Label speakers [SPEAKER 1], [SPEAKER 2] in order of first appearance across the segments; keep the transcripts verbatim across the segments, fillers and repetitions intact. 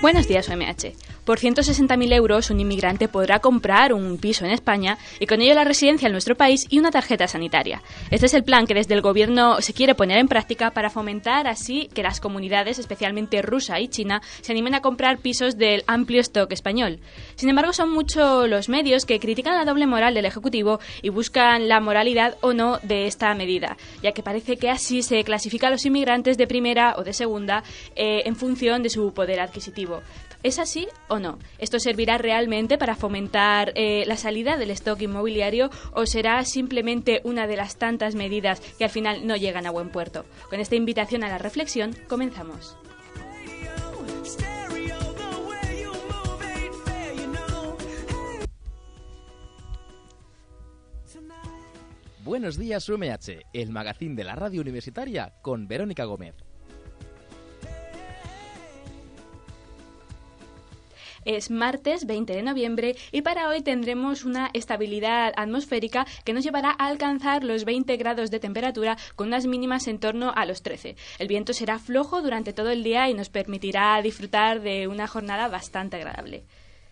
[SPEAKER 1] Buenos días, U M H. Por ciento sesenta mil euros, un inmigrante podrá comprar un piso en España y con ello la residencia en nuestro país y una tarjeta sanitaria. Este es el plan que desde el gobierno se quiere poner en práctica para fomentar así que las comunidades, especialmente rusa y china, se animen a comprar pisos del amplio stock español. Sin embargo, son muchos los medios que critican la doble moral del Ejecutivo y buscan la moralidad o no de esta medida, ya que parece que así se clasifica a los inmigrantes de primera o de segunda eh, en función de su poder adquisitivo. ¿Es así o no? ¿Esto servirá realmente para fomentar eh, la salida del stock inmobiliario o será simplemente una de las tantas medidas que al final no llegan a buen puerto? Con esta invitación a la reflexión, comenzamos.
[SPEAKER 2] Buenos días U M H, el magazín de la radio universitaria con Verónica Gómez.
[SPEAKER 1] Es martes veinte de noviembre y para hoy tendremos una estabilidad atmosférica que nos llevará a alcanzar los veinte grados de temperatura con unas mínimas en torno a los trece. El viento será flojo durante todo el día y nos permitirá disfrutar de una jornada bastante agradable.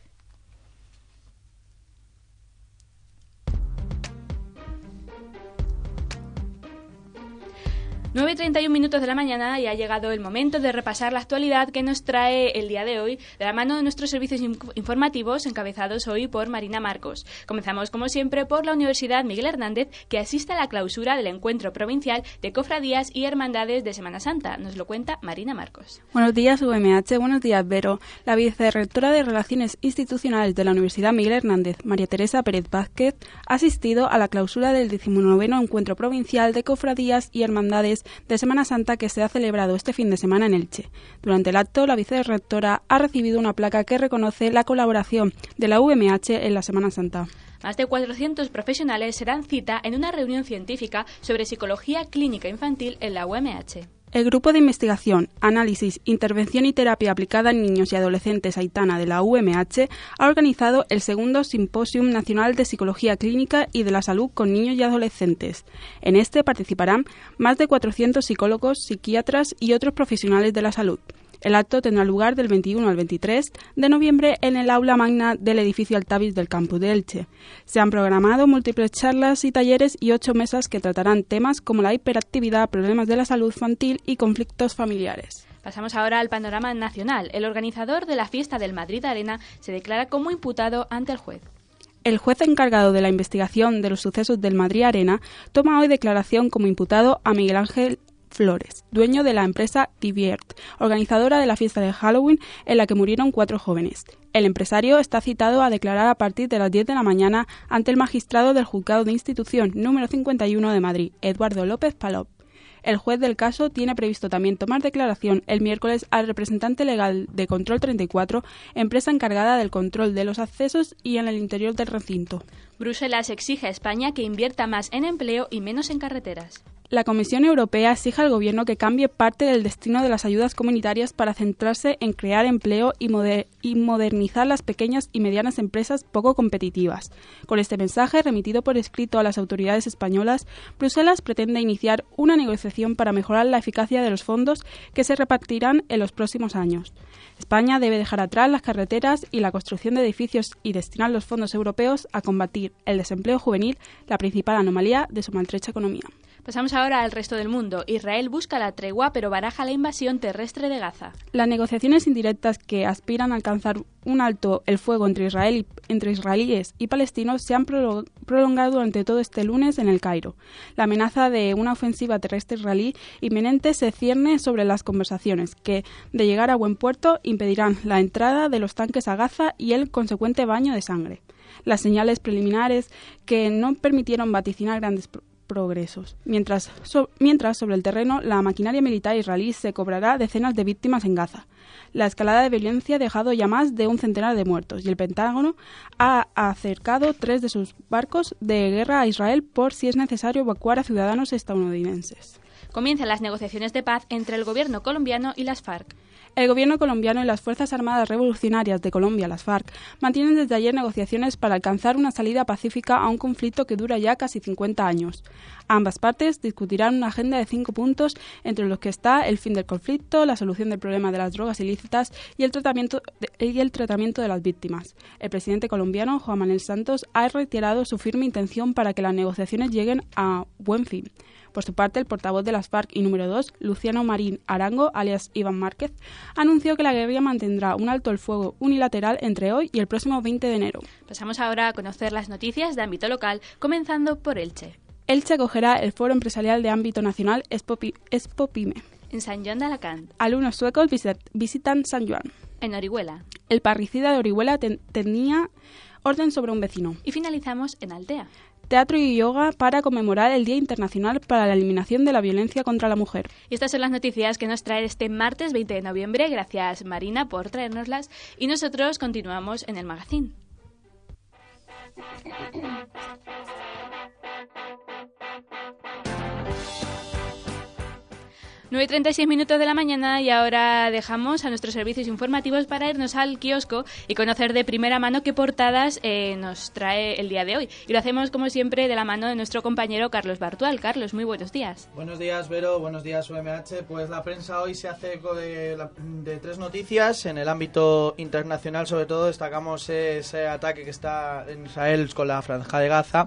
[SPEAKER 1] nueve y treinta y un minutos de la mañana y ha llegado el momento de repasar la actualidad que nos trae el día de hoy de la mano de nuestros servicios informativos encabezados hoy por Marina Marcos. Comenzamos como siempre por la Universidad Miguel Hernández, que asiste a la clausura del encuentro provincial de cofradías y hermandades de Semana Santa. Nos lo cuenta Marina Marcos.
[SPEAKER 3] Buenos días U M H, buenos días Vero. La vicerrectora de Relaciones Institucionales de la Universidad Miguel Hernández, María Teresa Pérez Vázquez, ha asistido a la clausura del decimonoveno encuentro provincial de cofradías y hermandades de Semana Santa que se ha celebrado este fin de semana en Elche. Durante el acto, la vicerrectora ha recibido una placa que reconoce la colaboración de la U M H en la Semana Santa.
[SPEAKER 1] Más de cuatrocientos profesionales se dan cita en una reunión científica sobre psicología clínica infantil en la U M H.
[SPEAKER 3] El Grupo de Investigación, Análisis, Intervención y Terapia Aplicada en Niños y Adolescentes Aitana de la U M H ha organizado el segundo Simposium Nacional de Psicología Clínica y de la Salud con Niños y Adolescentes. En este participarán más de cuatrocientos psicólogos, psiquiatras y otros profesionales de la salud. El acto tendrá lugar del veintiuno al veintitrés de noviembre en el aula magna del edificio Altavis del campus de Elche. Se han programado múltiples charlas y talleres y ocho mesas que tratarán temas como la hiperactividad, problemas de la salud infantil y conflictos familiares.
[SPEAKER 1] Pasamos ahora al panorama nacional. El organizador de la fiesta del Madrid Arena se declara como imputado ante el juez.
[SPEAKER 3] El juez encargado de la investigación de los sucesos del Madrid Arena toma hoy declaración como imputado a Miguel Ángel Flores, dueño de la empresa Diviert, organizadora de la fiesta de Halloween en la que murieron cuatro jóvenes. El empresario está citado a declarar a partir de las diez de la mañana ante el magistrado del Juzgado de Instrucción número cincuenta y uno de Madrid, Eduardo López Palop. El juez del caso tiene previsto también tomar declaración el miércoles al representante legal de Control treinta y cuatro, empresa encargada del control de los accesos y en el interior del recinto.
[SPEAKER 1] Bruselas exige a España que invierta más en empleo y menos en carreteras.
[SPEAKER 3] La Comisión Europea exige al Gobierno que cambie parte del destino de las ayudas comunitarias para centrarse en crear empleo y, moder- y modernizar las pequeñas y medianas empresas poco competitivas. Con este mensaje, remitido por escrito a las autoridades españolas, Bruselas pretende iniciar una negociación para mejorar la eficacia de los fondos que se repartirán en los próximos años. España debe dejar atrás las carreteras y la construcción de edificios y destinar los fondos europeos a combatir el desempleo juvenil, la principal anomalía de su maltrecha economía.
[SPEAKER 1] Pasamos ahora al resto del mundo. Israel busca la tregua pero baraja la invasión terrestre de Gaza.
[SPEAKER 3] Las negociaciones indirectas que aspiran a alcanzar un alto el fuego entre, Israel y, entre israelíes y palestinos se han prolongado durante todo este lunes en el Cairo. La amenaza de una ofensiva terrestre israelí inminente se cierne sobre las conversaciones que, de llegar a buen puerto, impedirán la entrada de los tanques a Gaza y el consecuente baño de sangre. Las señales preliminares que no permitieron vaticinar grandes progresos. Mientras, so, mientras, sobre el terreno, la maquinaria militar israelí se cobrará decenas de víctimas en Gaza. La escalada de violencia ha dejado ya más de un centenar de muertos y el Pentágono ha acercado tres de sus barcos de guerra a Israel por si es necesario evacuar a ciudadanos estadounidenses.
[SPEAKER 1] Comienzan las negociaciones de paz entre el gobierno colombiano y las FARC.
[SPEAKER 3] El gobierno colombiano y las Fuerzas Armadas Revolucionarias de Colombia, las FARC, mantienen desde ayer negociaciones para alcanzar una salida pacífica a un conflicto que dura ya casi cincuenta años. Ambas partes discutirán una agenda de cinco puntos, entre los que está el fin del conflicto, la solución del problema de las drogas ilícitas y el tratamiento de, y el tratamiento de las víctimas. El presidente colombiano, Juan Manuel Santos, ha reiterado su firme intención para que las negociaciones lleguen a buen fin. Por su parte, el portavoz de las FARC y número dos, Luciano Marín Arango, alias Iván Márquez, anunció que la guerrilla mantendrá un alto el fuego unilateral entre hoy y el próximo veinte de enero.
[SPEAKER 1] Pasamos ahora a conocer las noticias de ámbito local, comenzando por Elche.
[SPEAKER 3] Elche acogerá el foro empresarial de ámbito nacional Expopyme.
[SPEAKER 1] En Sant Joan d'Alacant.
[SPEAKER 3] Alumnos suecos visit- visitan San Juan.
[SPEAKER 1] En Orihuela.
[SPEAKER 3] El parricida de Orihuela ten- tenía orden sobre un vecino.
[SPEAKER 1] Y finalizamos en Altea.
[SPEAKER 3] Teatro y yoga para conmemorar el Día Internacional para la Eliminación de la Violencia contra la Mujer.
[SPEAKER 1] Y estas son las noticias que nos trae este martes veinte de noviembre. Gracias, Marina, por traérnoslas. Y nosotros continuamos en el magazine. nueve y treinta y seis minutos de la mañana y ahora dejamos a nuestros servicios informativos para irnos al kiosco y conocer de primera mano qué portadas eh, nos trae el día de hoy. Y lo hacemos, como siempre, de la mano de nuestro compañero Carlos Bartual. Carlos, muy buenos días.
[SPEAKER 4] Buenos días, Vero. Buenos días, U M H. Pues la prensa hoy se hace eco de, de tres noticias. En el ámbito internacional, sobre todo, destacamos ese ataque que está en Israel con la Franja de Gaza.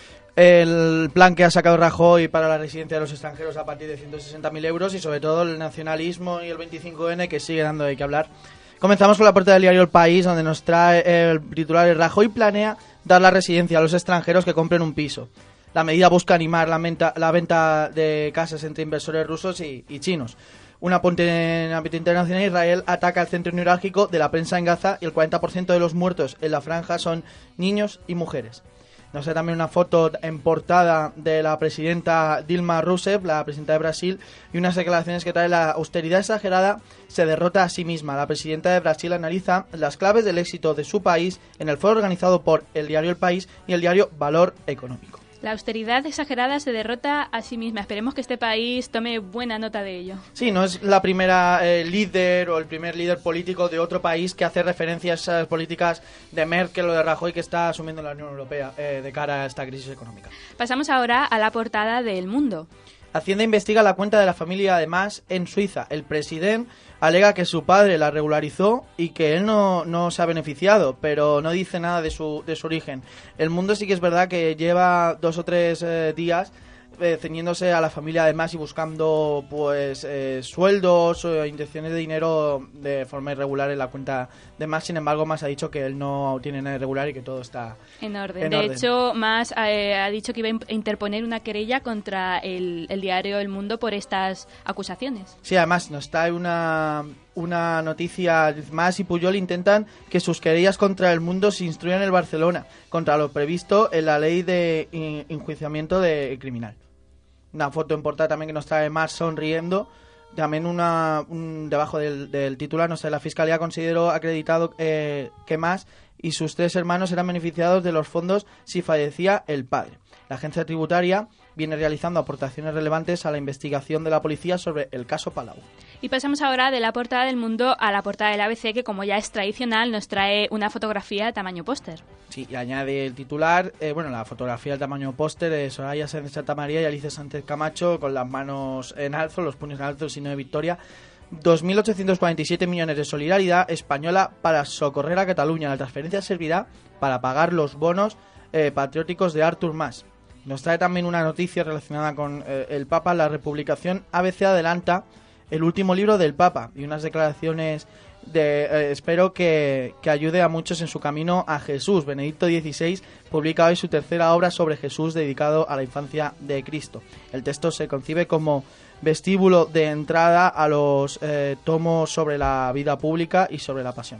[SPEAKER 4] El plan que ha sacado Rajoy para la residencia de los extranjeros a partir de ciento sesenta mil euros y sobre todo el nacionalismo y el veinticinco ene que sigue dando de qué hablar. Comenzamos con la portada del diario El País, donde nos trae el titular: Rajoy planea dar la residencia a los extranjeros que compren un piso. La medida busca animar la venta, la venta de casas entre inversores rusos y, y chinos. Un apunte en ámbito internacional: Israel ataca el centro neurálgico de la prensa en Gaza y el cuarenta por ciento de los muertos en la franja son niños y mujeres. Nos trae también una foto en portada de la presidenta Dilma Rousseff, la presidenta de Brasil, y unas declaraciones que trae: la austeridad exagerada se derrota a sí misma. La presidenta de Brasil analiza las claves del éxito de su país en el foro organizado por el diario El País y el diario Valor Económico.
[SPEAKER 1] La austeridad exagerada se derrota a sí misma. Esperemos que este país tome buena nota de ello.
[SPEAKER 4] Sí, no es la primera eh, líder o el primer líder político de otro país que hace referencia a esas políticas de Merkel o de Rajoy que está asumiendo la Unión Europea eh, de cara a esta crisis económica.
[SPEAKER 1] Pasamos ahora a la portada de El Mundo.
[SPEAKER 4] Hacienda investiga la cuenta de la familia de Mas en Suiza. El presidente alega que su padre la regularizó y que él no, no se ha beneficiado, pero no dice nada de su, de su origen. El Mundo sí que es verdad que lleva dos o tres eh, días eh, ceñiéndose a la familia de Mas y buscando pues eh, sueldos o inyecciones de dinero de forma irregular en la cuenta de Mas. Sin embargo, Mas ha dicho que él no tiene nada irregular y que todo está
[SPEAKER 1] en orden.
[SPEAKER 4] En
[SPEAKER 1] de
[SPEAKER 4] orden.
[SPEAKER 1] hecho, Mas eh, ha dicho que iba a interponer una querella contra el, el diario El Mundo por estas acusaciones.
[SPEAKER 4] Sí, además nos trae una, una noticia más: y Puyol intentan que sus querellas contra El Mundo se instruyan en el Barcelona, contra lo previsto en la ley de in- enjuiciamiento de criminal. Una foto en portada también que nos trae Mas sonriendo. También una un, debajo del, del titular nos trae: la Fiscalía consideró acreditado eh, que Mas y sus tres hermanos eran beneficiados de los fondos si fallecía el padre. La agencia tributaria viene realizando aportaciones relevantes a la investigación de la policía sobre el caso Palau.
[SPEAKER 1] Y pasamos ahora de la portada del Mundo a la portada del A B C, que como ya es tradicional nos trae una fotografía tamaño póster.
[SPEAKER 4] Sí, y añade el titular, eh, bueno, la fotografía del tamaño póster de Soraya Sáenz de Santa María y Alicia Sánchez Camacho con las manos en alto, los puños en alto, el signo de victoria. dos mil ochocientos cuarenta y siete millones de solidaridad española para socorrer a Cataluña. La transferencia servirá para pagar los bonos eh, patrióticos de Artur Mas. Nos trae también una noticia relacionada con eh, el Papa. La republicación A B C adelanta el último libro del Papa y unas declaraciones de eh, espero que, que ayude a muchos en su camino a Jesús. Benedicto dieciséis publica hoy su tercera obra sobre Jesús, dedicado a la infancia de Cristo. El texto se concibe como vestíbulo de entrada a los eh, tomos sobre la vida pública y sobre la pasión.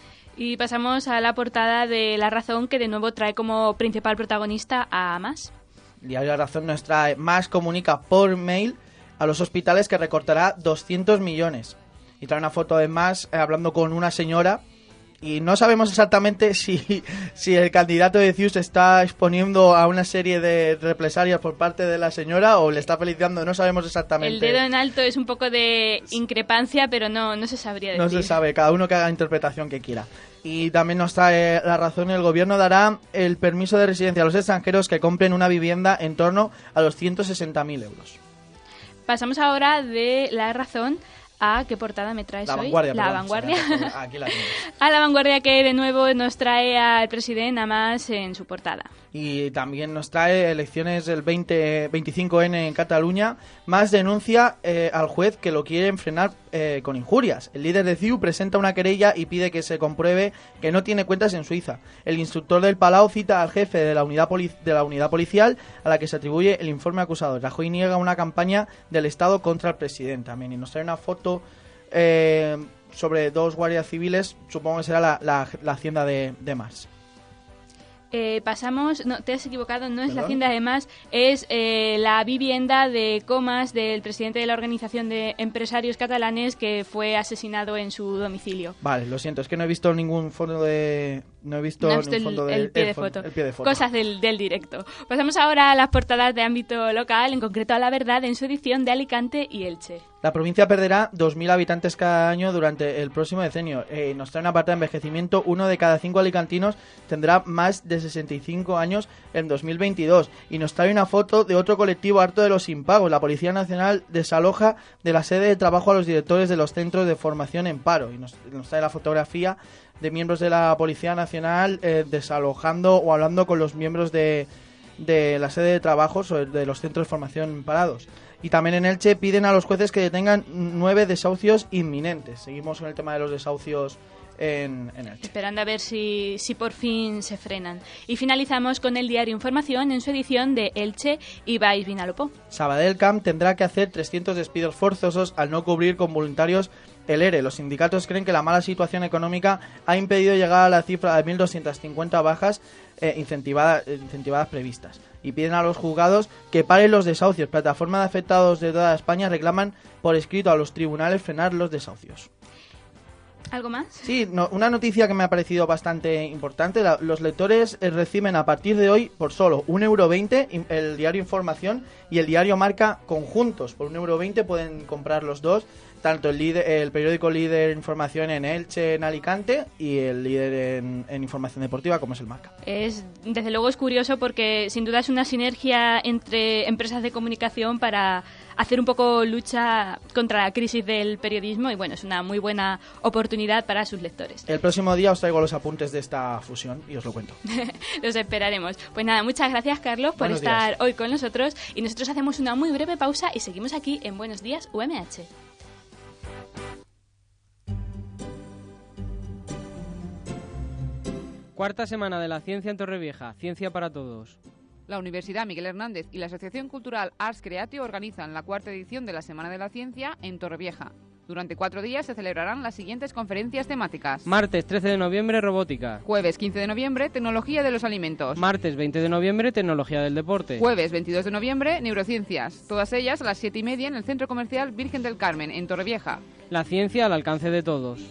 [SPEAKER 1] Y pasamos a la portada de La Razón, que de nuevo trae como principal protagonista a Mas.
[SPEAKER 4] Diario La Razón nos trae: Mas comunica por mail a los hospitales que recortará doscientos millones. Y trae una foto de Mas eh, hablando con una señora y no sabemos exactamente si, si el candidato de C I U se está exponiendo a una serie de represalias por parte de la señora o le está felicitando, no sabemos exactamente.
[SPEAKER 1] El dedo en alto es un poco de increpancia, pero no, no se sabría decir.
[SPEAKER 4] No se sabe, cada uno que haga la interpretación que quiera. Y también nos trae la razón, el gobierno dará el permiso de residencia a los extranjeros que compren una vivienda en torno a los ciento sesenta mil euros.
[SPEAKER 1] Pasamos ahora de la razón a ¿qué portada me traes
[SPEAKER 4] la
[SPEAKER 1] hoy?
[SPEAKER 4] Vanguardia,
[SPEAKER 1] la
[SPEAKER 4] perdón,
[SPEAKER 1] Vanguardia.
[SPEAKER 4] Aquí la tienes.
[SPEAKER 1] A la Vanguardia, que de nuevo nos trae al presidente Mas en su portada.
[SPEAKER 4] Y también nos trae elecciones del veinte, veinticinco ene en Cataluña. Mas denuncia eh, al juez que lo quieren frenar eh, con injurias. El líder de C I U presenta una querella y pide que se compruebe que no tiene cuentas en Suiza. El instructor del Palau cita al jefe de la unidad, poli- de la unidad policial a la que se atribuye el informe acusado. Rajoy niega una campaña del Estado contra el presidente también. Y nos trae una foto eh, sobre dos guardias civiles. Supongo que será la, la, la hacienda de, de Mas.
[SPEAKER 1] Eh, pasamos, no, te has equivocado, no es
[SPEAKER 4] ¿Perdón?
[SPEAKER 1] la hacienda de Mas, es eh, la vivienda de Comas, del presidente de la Organización de Empresarios Catalanes, que fue asesinado en su domicilio.
[SPEAKER 4] Vale, lo siento, es que no he visto ningún fondo de... No he visto,
[SPEAKER 1] No he
[SPEAKER 4] ningún
[SPEAKER 1] visto el,
[SPEAKER 4] fondo de,
[SPEAKER 1] el pie de
[SPEAKER 4] el fo-
[SPEAKER 1] foto.
[SPEAKER 4] el pie de foto.
[SPEAKER 1] Cosas del, del directo. Pasamos ahora a las portadas de ámbito local, en concreto a La Verdad, en su edición de Alicante y Elche.
[SPEAKER 4] La provincia perderá dos mil habitantes cada año durante el próximo decenio. Eh, nos trae una parte de envejecimiento. Uno de cada cinco alicantinos tendrá más de sesenta y cinco años en dos mil veintidós. Y nos trae una foto de otro colectivo harto de los impagos. La Policía Nacional desaloja de la sede de trabajo a los directores de los centros de formación en paro. Y nos, nos trae la fotografía de miembros de la Policía Nacional eh, desalojando o hablando con los miembros de, de la sede de trabajo sobre, de los centros de formación parados. Y también en Elche piden a los jueces que detengan nueve desahucios inminentes. Seguimos con el tema de los desahucios en, en Elche.
[SPEAKER 1] Esperando a ver si, si por fin se frenan. Y finalizamos con el diario Información en su edición de Elche y Baix Vinalopó.
[SPEAKER 4] Sabadell Camp tendrá que hacer trescientos despidos forzosos al no cubrir con voluntarios el ERE. Los sindicatos creen que la mala situación económica ha impedido llegar a la cifra de mil doscientas cincuenta bajas eh, incentivadas, eh, incentivadas previstas. Y piden a los juzgados que paren los desahucios. Plataforma de afectados de toda España reclaman por escrito a los tribunales frenar los desahucios.
[SPEAKER 1] ¿Algo más?
[SPEAKER 4] Sí, no, una noticia que me ha parecido bastante importante. La, los lectores eh, reciben a partir de hoy por solo un euro veinte el diario Información y el diario Marca conjuntos. Por un euro veinte pueden comprar los dos, tanto el, líder, el periódico líder en información en Elche, en Alicante, y el líder en, en información deportiva, como es el Marca.
[SPEAKER 1] Es, desde luego es curioso porque sin duda es una sinergia entre empresas de comunicación para hacer un poco lucha contra la crisis del periodismo y bueno, es una muy buena oportunidad para sus lectores.
[SPEAKER 4] El próximo día os traigo los apuntes de esta fusión y os lo cuento.
[SPEAKER 1] Los esperaremos. Pues nada, muchas gracias Carlos por
[SPEAKER 4] Buenos
[SPEAKER 1] estar
[SPEAKER 4] días.
[SPEAKER 1] hoy con nosotros y nosotros hacemos una muy breve pausa y seguimos aquí en Buenos Días U M H.
[SPEAKER 5] Cuarta semana de la ciencia en Torrevieja, ciencia para todos.
[SPEAKER 6] La Universidad Miguel Hernández y la Asociación Cultural Arts Creatio organizan la cuarta edición de la Semana de la Ciencia en Torrevieja. Durante cuatro días se celebrarán las siguientes conferencias temáticas.
[SPEAKER 5] Martes trece de noviembre, robótica.
[SPEAKER 6] Jueves quince de noviembre, tecnología de los alimentos.
[SPEAKER 5] Martes veinte de noviembre, tecnología del deporte.
[SPEAKER 6] Jueves veintidós de noviembre, neurociencias. Todas ellas a las siete y media en el Centro Comercial Virgen del Carmen, en Torrevieja.
[SPEAKER 5] La ciencia al alcance de todos.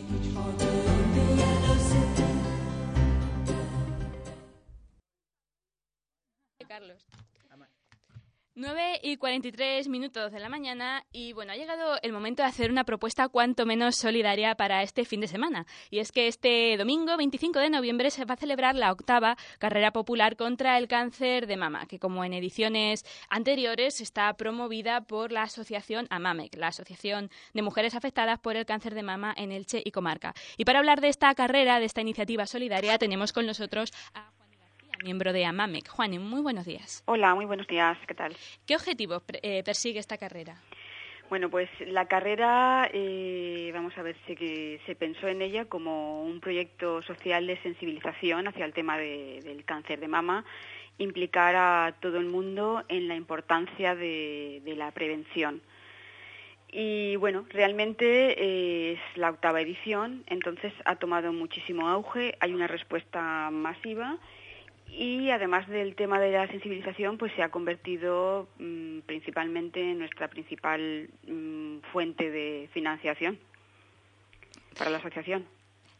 [SPEAKER 1] Carlos. nueve y cuarenta y tres minutos de la mañana y bueno, ha llegado el momento de hacer una propuesta cuanto menos solidaria para este fin de semana. Y es que este domingo, veinticinco de noviembre, se va a celebrar la octava carrera popular contra el cáncer de mama, que como en ediciones anteriores está promovida por la asociación AMAMEC, la Asociación de Mujeres Afectadas por el Cáncer de Mama en Elche y Comarca. Y para hablar de esta carrera, de esta iniciativa solidaria, tenemos con nosotros a miembro de AMAMEC. Juan, muy buenos días.
[SPEAKER 7] Hola, muy buenos días, ¿qué tal?
[SPEAKER 1] ¿Qué objetivos eh, persigue esta carrera?
[SPEAKER 7] Bueno, pues la carrera, eh, vamos a ver, se, se pensó en ella como un proyecto social de sensibilización hacia el tema de, del cáncer de mama, implicar a todo el mundo en la importancia de, de la prevención. Y bueno, realmente eh, es la octava edición, entonces ha tomado muchísimo auge, hay una respuesta masiva. Y además del tema de la sensibilización, pues se ha convertido mmm, principalmente en nuestra principal mmm, fuente de financiación para la asociación.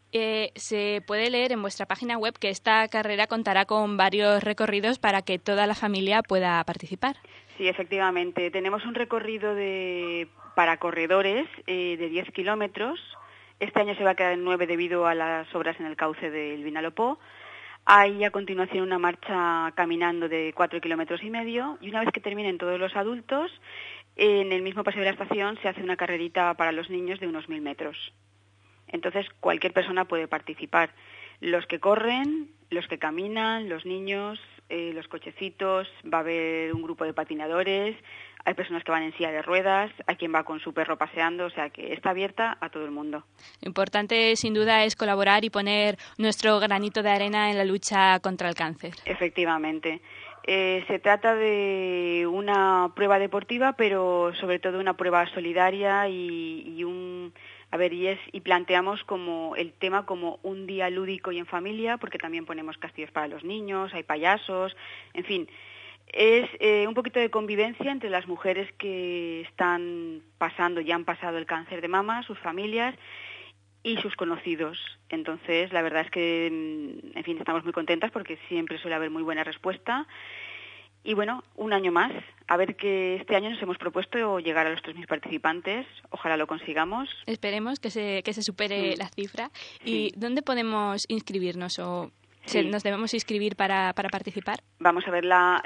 [SPEAKER 1] Eh, se puede leer en vuestra página web que esta carrera contará con varios recorridos para que toda la familia pueda participar.
[SPEAKER 7] Sí, efectivamente. Tenemos un recorrido de para corredores eh, de diez kilómetros. Este año se va a quedar en nueve debido a las obras en el cauce del Vinalopó. Hay a continuación una marcha caminando de cuatro kilómetros y medio y una vez que terminen todos los adultos, en el mismo paseo de la estación se hace una carrerita para los niños de unos mil metros. Entonces cualquier persona puede participar. Los que corren, los que caminan, los niños, eh, los cochecitos, va a haber un grupo de patinadores, hay personas que van en silla de ruedas, hay quien va con su perro paseando, o sea que está abierta a todo el mundo.
[SPEAKER 1] Lo importante, sin duda, es colaborar y poner nuestro granito de arena en la lucha contra el cáncer.
[SPEAKER 7] Efectivamente. Eh, se trata de una prueba deportiva, pero sobre todo una prueba solidaria y, y un... A ver, y, es, y planteamos como el tema como un día lúdico y en familia, porque también ponemos castillos para los niños, hay payasos, en fin. Es eh, un poquito de convivencia entre las mujeres que están pasando, ya han pasado el cáncer de mama, sus familias y sus conocidos. Entonces, la verdad es que, en fin, estamos muy contentas porque siempre suele haber muy buena respuesta. Y bueno, un año más, a ver que este año nos hemos propuesto llegar a los tres mil participantes, ojalá lo consigamos.
[SPEAKER 1] Esperemos que se, que se supere
[SPEAKER 7] sí.
[SPEAKER 1] la cifra.
[SPEAKER 7] Sí.
[SPEAKER 1] ¿Y dónde podemos inscribirnos o
[SPEAKER 7] sí.
[SPEAKER 1] nos debemos inscribir para, para participar?
[SPEAKER 7] Vamos a ver, la,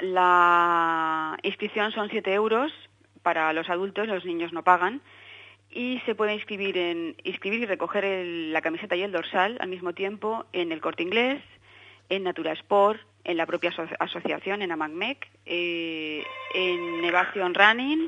[SPEAKER 7] la inscripción son siete euros para los adultos, los niños no pagan, y se puede inscribir, en, inscribir y recoger el, la camiseta y el dorsal al mismo tiempo en el Corte Inglés, en Natura Sport, en la propia aso- asociación, en AMACMEC, eh, en Nevation Running,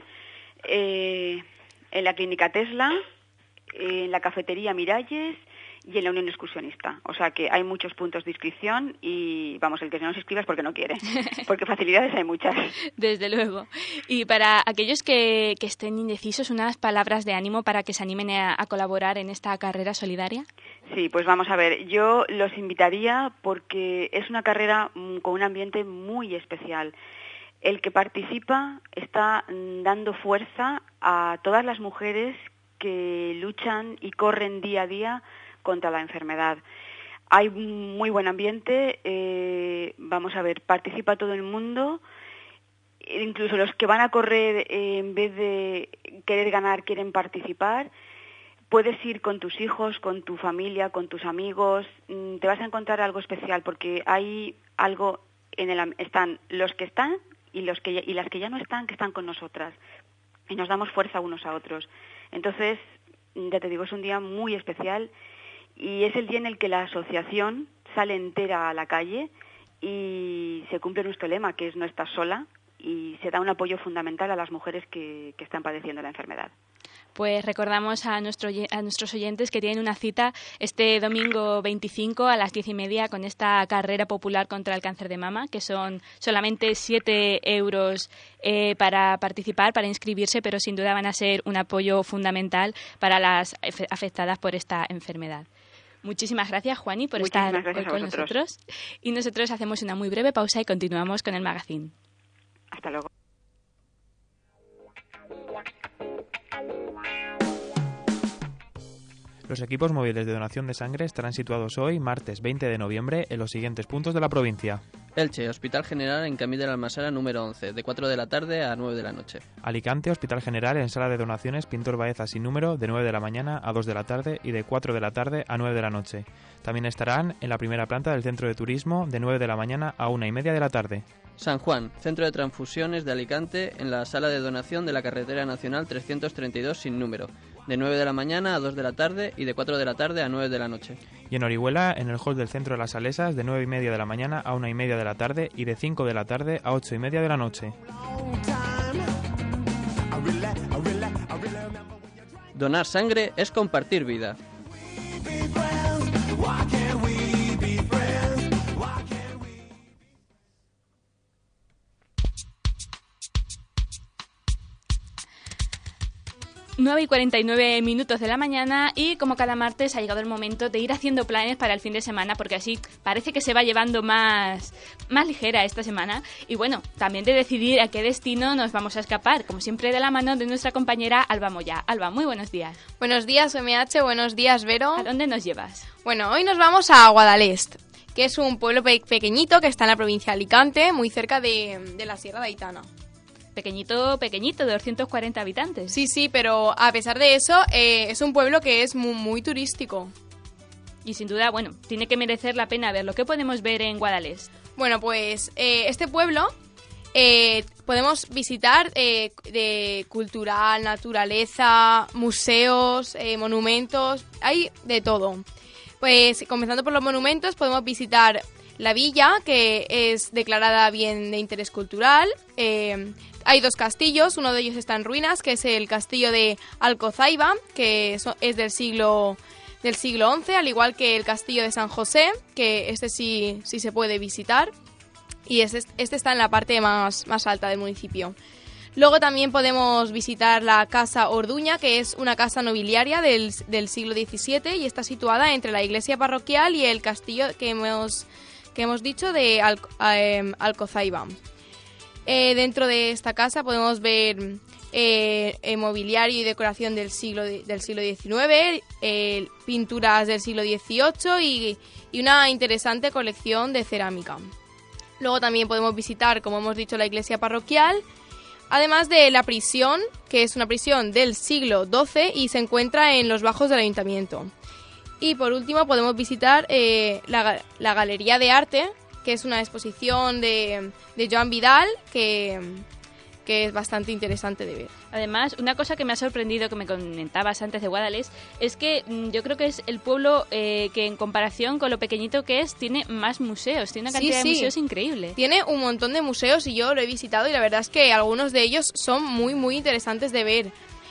[SPEAKER 7] eh, en la Clínica Tesla, eh, en la Cafetería Miralles y en la Unión Excursionista. O sea que hay muchos puntos de inscripción y, vamos, el que no se inscriba es porque no quiere, porque facilidades hay muchas.
[SPEAKER 1] Desde luego. Y para aquellos que, que estén indecisos, unas palabras de ánimo para que se animen a, a colaborar en esta carrera solidaria.
[SPEAKER 7] Sí, pues vamos a ver, yo los invitaría porque es una carrera con un ambiente muy especial. El que participa está dando fuerza a todas las mujeres que luchan y corren día a día contra la enfermedad. Hay muy buen ambiente, eh, vamos a ver, participa todo el mundo, incluso los que van a correr eh, en vez de querer ganar quieren participar. Puedes ir con tus hijos, con tu familia, con tus amigos, te vas a encontrar algo especial porque hay algo en el están los que están y los que y las que ya no están, que están con nosotras y nos damos fuerza unos a otros. Entonces, ya te digo, es un día muy especial y es el día en el que la asociación sale entera a la calle y se cumple nuestro lema, que es no estás sola, y se da un apoyo fundamental a las mujeres que, que están padeciendo la enfermedad.
[SPEAKER 1] Pues recordamos a, nuestro, a nuestros oyentes que tienen una cita este domingo veinticinco a las diez y media con esta carrera popular contra el cáncer de mama, que son solamente siete euros eh, para participar, para inscribirse, pero sin duda van a ser un apoyo fundamental para las afectadas por esta enfermedad. Muchísimas gracias, Juani, por
[SPEAKER 7] Muchísimas
[SPEAKER 1] estar hoy con nosotros. Y nosotros hacemos una muy breve pausa y continuamos con el magazine.
[SPEAKER 7] Hasta luego.
[SPEAKER 8] Los equipos móviles de donación de sangre estarán situados hoy, martes veinte de noviembre, en los siguientes puntos de la provincia.
[SPEAKER 9] Elche, Hospital General en Camí de la Almasara número once, de cuatro de la tarde a nueve de la noche.
[SPEAKER 8] Alicante, Hospital General en Sala de Donaciones Pintor Baeza sin número, de nueve de la mañana a dos de la tarde y de cuatro de la tarde a nueve de la noche. También estarán en la primera planta del Centro de Turismo, de nueve de la mañana a una y media de la tarde.
[SPEAKER 9] San Juan, Centro de Transfusiones de Alicante, en la Sala de Donación de la Carretera Nacional trescientos treinta y dos sin número, de nueve de la mañana a dos de la tarde y de cuatro de la tarde a nueve de la noche.
[SPEAKER 8] Y en Orihuela, en el hall del Centro de las Salesas, de nueve y media de la mañana a una y media de la tarde y de cinco de la tarde a ocho y media de la noche.
[SPEAKER 9] Donar sangre es compartir vida.
[SPEAKER 1] nueve y cuarenta y nueve minutos de la mañana y como cada martes ha llegado el momento de ir haciendo planes para el fin de semana porque así parece que se va llevando más, más ligera esta semana y bueno, también de decidir a qué destino nos vamos a escapar, como siempre de la mano de nuestra compañera Alba Moya. Alba, muy buenos días.
[SPEAKER 10] Buenos días, U M H, buenos días, Vero.
[SPEAKER 1] ¿A dónde nos llevas?
[SPEAKER 10] Bueno, hoy nos vamos a Guadalest, que es un pueblo pe- pequeñito que está en la provincia de Alicante, muy cerca de, de la Sierra de Aitana.
[SPEAKER 1] Pequeñito, pequeñito, de doscientos cuarenta habitantes.
[SPEAKER 10] Sí, sí, pero a pesar de eso, eh, es un pueblo que es muy, muy turístico.
[SPEAKER 1] Y sin duda, bueno, tiene que merecer la pena verlo. ¿Qué podemos ver en Guadalest?
[SPEAKER 10] Bueno, pues eh, este pueblo eh, podemos visitar eh, de cultural, naturaleza, museos, eh, monumentos, hay de todo. Pues comenzando por los monumentos, podemos visitar la villa, que es declarada bien de interés cultural. Eh, hay dos castillos, uno de ellos está en ruinas, que es el castillo de Alcozaiba, que es del siglo del siglo once, al igual que el castillo de San José, que este sí, sí se puede visitar. Y este, este está en la parte más, más alta del municipio. Luego también podemos visitar la Casa Orduña, que es una casa nobiliaria del, del siglo diecisiete y está situada entre la iglesia parroquial y el castillo que hemos, que hemos dicho de Al, eh, Alcozaiba. Eh, dentro de esta casa podemos ver eh, eh, mobiliario y decoración del siglo, del siglo diecinueve, eh, pinturas del siglo dieciocho y, y una interesante colección de cerámica. Luego también podemos visitar, como hemos dicho, la iglesia parroquial, además de la prisión, que es una prisión del siglo doce y se encuentra en los bajos del ayuntamiento. Y por último podemos visitar eh, la, la Galería de Arte, que es una exposición de, de Joan Vidal, que, que es bastante interesante de ver.
[SPEAKER 1] Además, una cosa que me ha sorprendido, que me comentabas antes de Guadalest, es que mmm, yo creo que es el pueblo eh, que en comparación con lo pequeñito que es, tiene más museos, tiene una cantidad
[SPEAKER 10] sí, sí.
[SPEAKER 1] de museos increíble.
[SPEAKER 10] Tiene un montón de museos y yo lo he visitado y la verdad es que algunos de ellos son muy, muy interesantes de ver.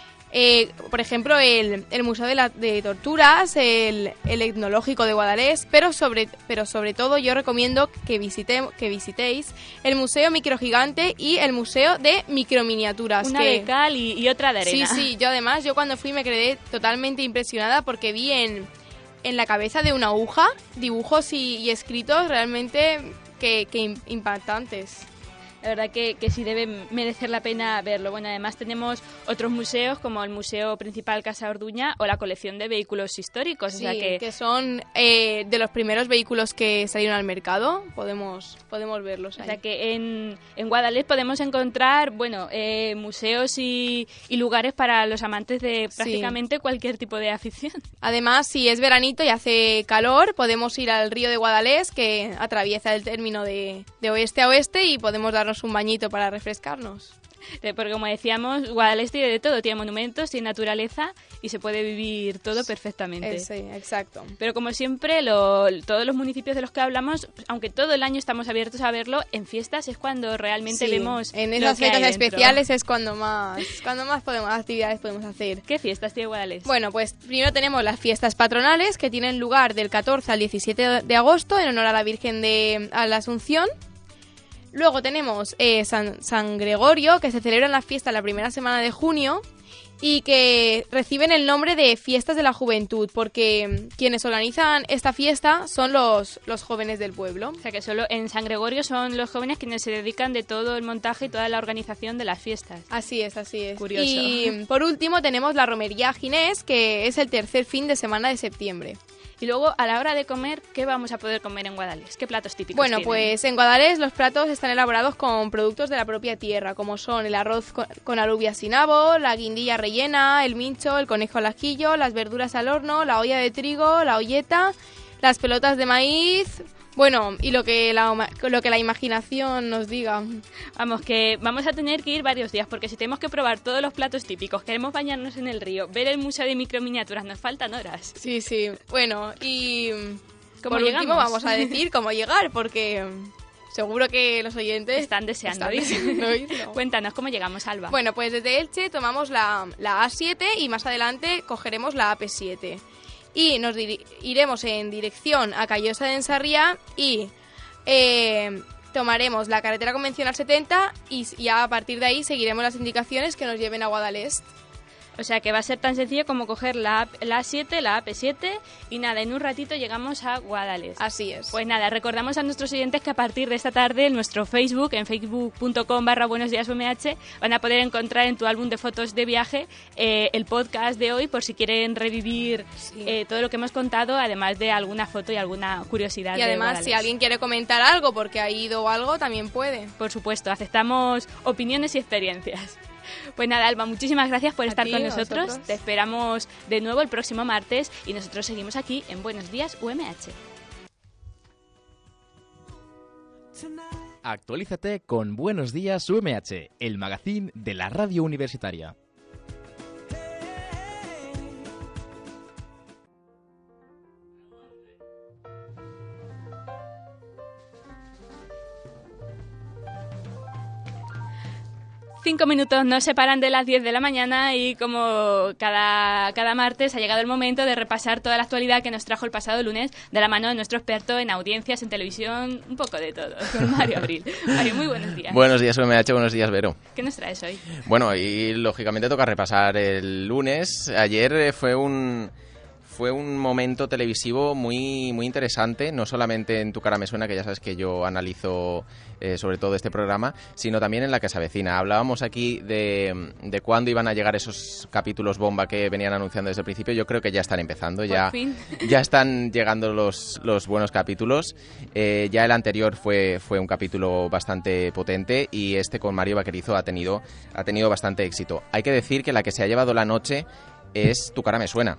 [SPEAKER 10] Eh, por ejemplo, el, el Museo de, la, de Torturas, el, el Etnológico de Guadalest, pero sobre, pero sobre todo yo recomiendo que, visite, que visitéis el Museo Microgigante y el Museo de Microminiaturas.
[SPEAKER 1] Una
[SPEAKER 10] que,
[SPEAKER 1] de cal y, y otra de arena.
[SPEAKER 10] Sí, sí, yo además, yo cuando fui me quedé totalmente impresionada porque vi en, en la cabeza de una aguja dibujos y, y escritos realmente que, que impactantes.
[SPEAKER 1] La verdad que, que sí debe merecer la pena verlo. Bueno, además tenemos otros museos como el Museo Principal Casa Orduña o la colección de vehículos históricos.
[SPEAKER 10] Sí,
[SPEAKER 1] o sea que,
[SPEAKER 10] que son eh, de los primeros vehículos que salieron al mercado. Podemos, podemos verlos ahí.
[SPEAKER 1] O sea que en, en Guadalest podemos encontrar, bueno, eh, museos y, y lugares para los amantes de prácticamente sí. cualquier tipo de afición.
[SPEAKER 10] Además, si es veranito y hace calor, podemos ir al río de Guadalest, que atraviesa el término de, de oeste a oeste, y podemos darnos un bañito para refrescarnos.
[SPEAKER 1] Porque como decíamos, Guadalest tiene de todo, tiene monumentos, tiene naturaleza y se puede vivir todo perfectamente.
[SPEAKER 10] Sí, exacto.
[SPEAKER 1] Pero como siempre, lo, todos los municipios de los que hablamos, aunque todo el año estamos abiertos a verlo, en fiestas es cuando realmente
[SPEAKER 10] sí,
[SPEAKER 1] vemos
[SPEAKER 10] en esas fiestas especiales es cuando más cuando más podemos actividades podemos hacer.
[SPEAKER 1] ¿Qué fiestas tiene Guadalest?
[SPEAKER 10] Bueno, pues primero tenemos las fiestas patronales que tienen lugar del catorce al diecisiete de agosto en honor a la Virgen de a la Asunción. Luego tenemos eh, San, San Gregorio, que se celebra en la fiesta la primera semana de junio y que reciben el nombre de Fiestas de la Juventud, porque quienes organizan esta fiesta son los, los jóvenes del pueblo.
[SPEAKER 1] O sea que solo en San Gregorio son los jóvenes quienes se dedican de todo el montaje y toda la organización de las fiestas.
[SPEAKER 10] Así es, así es.
[SPEAKER 1] Curioso.
[SPEAKER 10] Y por último tenemos la Romería Ginés, que es el tercer fin de semana de septiembre.
[SPEAKER 1] Y luego, a la hora de comer, ¿qué vamos a poder comer en Guadalest? ¿Qué platos típicos
[SPEAKER 10] Bueno,
[SPEAKER 1] tienen?
[SPEAKER 10] pues en Guadalest los platos están elaborados con productos de la propia tierra, como son el arroz con, con alubias sin nabo, la guindilla rellena, el mincho, el conejo al ajillo, las verduras al horno, la olla de trigo, la olleta, las pelotas de maíz... Bueno, y lo que la lo que la imaginación nos diga.
[SPEAKER 1] Vamos, que vamos a tener que ir varios días, porque si tenemos que probar todos los platos típicos, queremos bañarnos en el río, ver el museo de microminiaturas, nos faltan horas.
[SPEAKER 10] Sí, sí. Bueno, y
[SPEAKER 1] ¿Cómo
[SPEAKER 10] por
[SPEAKER 1] llegamos?
[SPEAKER 10] último vamos a decir cómo llegar, porque seguro que los oyentes
[SPEAKER 1] están deseando,
[SPEAKER 10] están deseando oírlo.
[SPEAKER 1] Cuéntanos, ¿cómo llegamos, Alba?
[SPEAKER 10] Bueno, pues desde Elche tomamos la, la A siete y más adelante cogeremos la A P siete. Y nos dir- iremos en dirección a Callosa de Ensarriá y eh, tomaremos la carretera convencional setenta y ya a partir de ahí seguiremos las indicaciones que nos lleven a Guadalest.
[SPEAKER 1] O sea que va a ser tan sencillo como coger la, app, la A siete, la A P siete y nada, en un ratito llegamos a Guadalest.
[SPEAKER 10] Así es.
[SPEAKER 1] Pues nada, recordamos a nuestros oyentes que a partir de esta tarde en nuestro Facebook, en facebook punto com barra buenos días U M H, van a poder encontrar en tu álbum de fotos de viaje eh, el podcast de hoy por si quieren revivir sí. eh, todo lo que hemos contado, además de alguna foto y alguna curiosidad.
[SPEAKER 10] Y además, si alguien quiere comentar algo porque ha ido o algo, también puede.
[SPEAKER 1] Por supuesto, aceptamos opiniones y experiencias. Pues nada, Alba, muchísimas gracias por
[SPEAKER 10] a
[SPEAKER 1] estar
[SPEAKER 10] ti,
[SPEAKER 1] con nosotros.
[SPEAKER 10] nosotros.
[SPEAKER 1] Te esperamos de nuevo el próximo martes y nosotros seguimos aquí en Buenos Días U M H.
[SPEAKER 2] Actualízate con Buenos Días U M H, el magazín de la radio universitaria.
[SPEAKER 1] Cinco minutos nos separan de las diez de la mañana y como cada, cada martes ha llegado el momento de repasar toda la actualidad que nos trajo el pasado lunes de la mano de nuestro experto en audiencias, en televisión, un poco de todo, con Mario Abril. Mario, muy buenos días.
[SPEAKER 11] Buenos días U M H, buenos días Vero.
[SPEAKER 1] ¿Qué nos traes hoy?
[SPEAKER 11] Bueno, y lógicamente toca repasar el lunes. Ayer fue un... Fue un momento televisivo muy muy interesante, no solamente en Tu cara me suena, que ya sabes que yo analizo eh, sobre todo este programa, sino también en La que se avecina. Hablábamos aquí de, de cuándo iban a llegar esos capítulos bomba que venían anunciando desde el principio. Yo creo que ya están empezando,
[SPEAKER 1] Por
[SPEAKER 11] ya,
[SPEAKER 1] fin.
[SPEAKER 11] ya están llegando los, los buenos capítulos. Eh, ya el anterior fue, fue un capítulo bastante potente y este con Mario Vaquerizo ha tenido, ha tenido bastante éxito. Hay que decir que la que se ha llevado la noche es Tu cara me suena.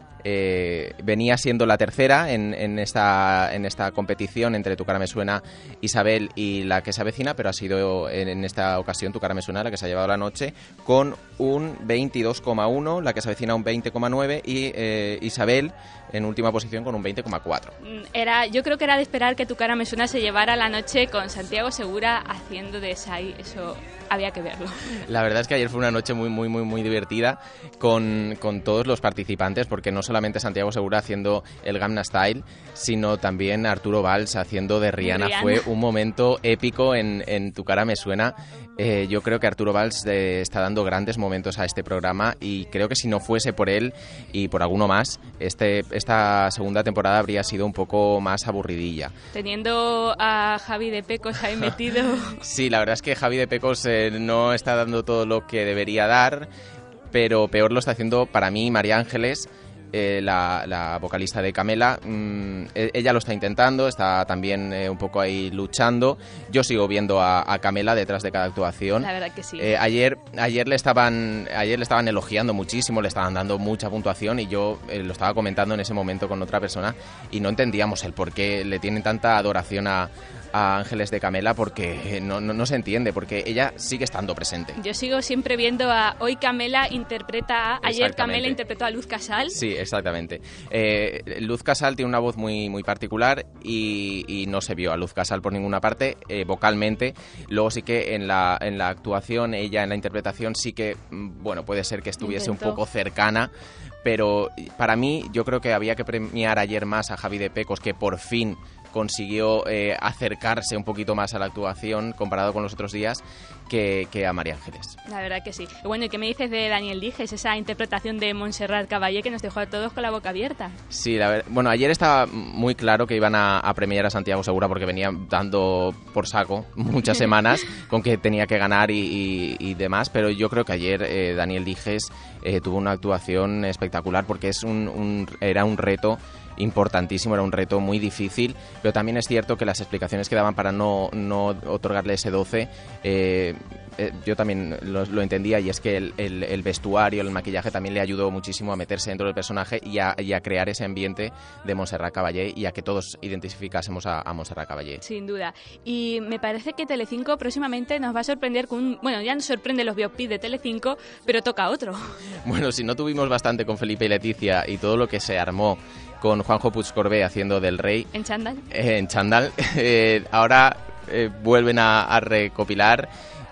[SPEAKER 11] Eh, venía siendo la tercera en, en, esta, en esta competición entre Tu cara me suena, Isabel y La que se avecina, pero ha sido en, en esta ocasión Tu cara me suena la que se ha llevado la noche con un veintidós coma uno, La que se avecina un veinte coma nueve y eh, Isabel en última posición con un veinte coma cuatro.
[SPEAKER 1] Era, yo creo que era de esperar que Tu cara me suena se llevara la noche con Santiago Segura haciendo de Sai, eso había que verlo.
[SPEAKER 11] La verdad es que ayer fue una noche muy muy muy muy divertida con, con todos los participantes, porque no solamente Santiago Segura haciendo el Gangnam Style, sino también Arturo Valls haciendo de Rihanna.
[SPEAKER 1] Rihanna.
[SPEAKER 11] Fue un momento épico en, en Tu cara me suena. Eh, yo creo que Arturo Valls eh, está dando grandes momentos a este programa y creo que si no fuese por él y por alguno más, este, esta segunda temporada habría sido un poco más aburridilla.
[SPEAKER 1] Teniendo a Javi de Pecos ahí metido.
[SPEAKER 11] Sí, la verdad es que Javi de Pecos eh, no está dando todo lo que debería dar, pero peor lo está haciendo para mí María Ángeles. Eh, la, la vocalista de Camela, mmm, ella lo está intentando, está también eh, un poco ahí luchando. Yo sigo viendo a, a Camela detrás de cada actuación.
[SPEAKER 1] La verdad que sí.
[SPEAKER 11] Eh, ayer, ayer le estaban, ayer le estaban elogiando muchísimo, le estaban dando mucha puntuación y yo eh, lo estaba comentando en ese momento con otra persona y no entendíamos el por qué le tienen tanta adoración a a Ángeles de Camela, porque no, no, no se entiende, porque ella sigue estando presente.
[SPEAKER 1] Yo sigo siempre viendo a hoy Camela interpreta a... Ayer Camela interpretó a Luz Casal.
[SPEAKER 11] Sí, exactamente. Eh, Luz Casal tiene una voz muy, muy particular y, y no se vio a Luz Casal por ninguna parte, eh, vocalmente. Luego sí que en la, en la actuación, ella en la interpretación sí que, bueno, puede ser que estuviese Intentó. un poco cercana, pero para mí yo creo que había que premiar ayer más a Javi de Pecos, que por fin consiguió eh, acercarse un poquito más a la actuación comparado con los otros días que, que a María Ángeles.
[SPEAKER 1] La verdad que sí. Y bueno, ¿y qué me dices de Daniel Dijes, esa interpretación de Montserrat Caballé que nos dejó a todos con la boca abierta?
[SPEAKER 11] Sí, la verdad, bueno, ayer estaba muy claro que iban a, a premiar a Santiago Segura porque venía dando por saco muchas semanas con que tenía que ganar y, y, y demás, pero yo creo que ayer eh, Daniel Dijes eh, tuvo una actuación espectacular porque es un, un, era un reto importantísimo, era un reto muy difícil, pero también es cierto que las explicaciones que daban para no, no otorgarle ese doce, eh, eh, yo también lo, lo entendía, y es que el, el, el vestuario, el maquillaje también le ayudó muchísimo a meterse dentro del personaje y a, y a crear ese ambiente de Montserrat Caballé y a que todos identificásemos a, a Montserrat Caballé.
[SPEAKER 1] Sin duda. Y me parece que Telecinco próximamente nos va a sorprender con un... Bueno, ya nos sorprende los biopics de Telecinco, pero toca otro.
[SPEAKER 11] Bueno, si no tuvimos bastante con Felipe y Leticia y todo lo que se armó con Juanjo Puigcorbé haciendo del Rey.
[SPEAKER 1] ¿En chándal?
[SPEAKER 11] Eh, en chándal. Eh, ahora eh, vuelven a, a recopilar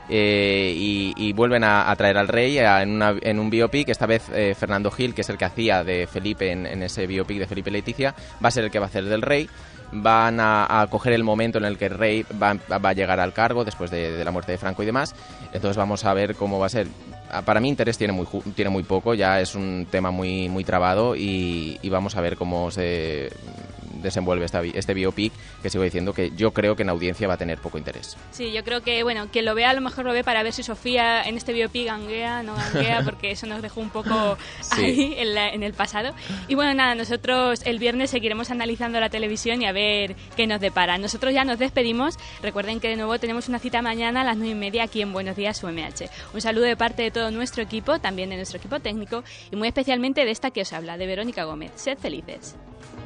[SPEAKER 11] eh, y, y vuelven a, a traer al Rey a, en, una, en un biopic. Esta vez eh, Fernando Gil, que es el que hacía de Felipe en, en ese biopic de Felipe y Leticia, va a ser el que va a hacer del Rey. Van a, a coger el momento en el que el Rey va, va a llegar al cargo después de, de la muerte de Franco y demás. Entonces vamos a ver cómo va a ser. para mí interés tiene muy tiene muy poco, ya es un tema muy muy trabado y, y vamos a ver cómo se desenvuelve esta, este biopic, que sigo diciendo que yo creo que en audiencia va a tener poco interés.
[SPEAKER 1] Sí, yo creo que, bueno, quien lo vea a lo mejor lo ve para ver si Sofía en este biopic ganguea, no ganguea, porque eso nos dejó un poco
[SPEAKER 11] sí.
[SPEAKER 1] ahí en, la, en el pasado. Y bueno, nada, nosotros el viernes seguiremos analizando la televisión y a ver qué nos depara. Nosotros ya nos despedimos. Recuerden que de nuevo tenemos una cita mañana a las nueve y media aquí en Buenos Días U M H. Un saludo de parte de todo nuestro equipo, también de nuestro equipo técnico y muy especialmente de esta que os habla, de Verónica Gómez. Sed felices.